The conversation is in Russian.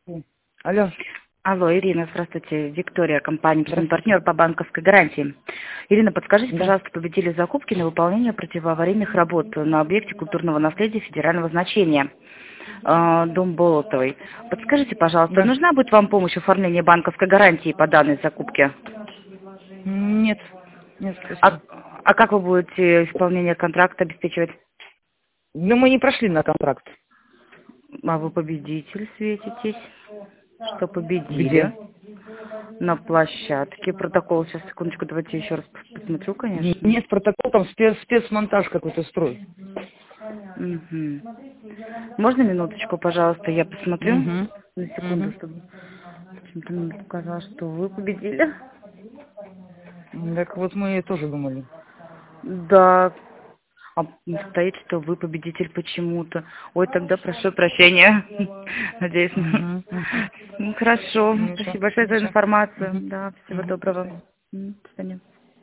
Алло. Алло, Ирина, здравствуйте. Виктория, компания «Партнер» по банковской гарантии. Ирина, подскажите, пожалуйста, победили закупки на выполнение противоаварийных работ на объекте культурного наследия федерального значения, дом Болотовой. Подскажите, пожалуйста, нужна будет вам помощь в оформлении банковской гарантии по данной закупке? Нет. Нет, спасибо. А как вы будете исполнение контракта обеспечивать? Ну, мы не прошли на контракт. А вы победитель светитесь? Что победили? Где? На площадке. Протокол, сейчас, секундочку, давайте еще раз посмотрю, конечно. Нет, протокол, там спецмонтаж какой-то строит. Угу. Можно минуточку, пожалуйста, я посмотрю? Угу. На секунду, чтобы почему-то мне показалось, что вы победили. Так вот мы тоже думали. Да. А стоит, что вы победитель почему-то. Ой, тогда прошу прощения. Надеюсь. Хорошо. Спасибо большое за информацию. Да, всего доброго. До свидания.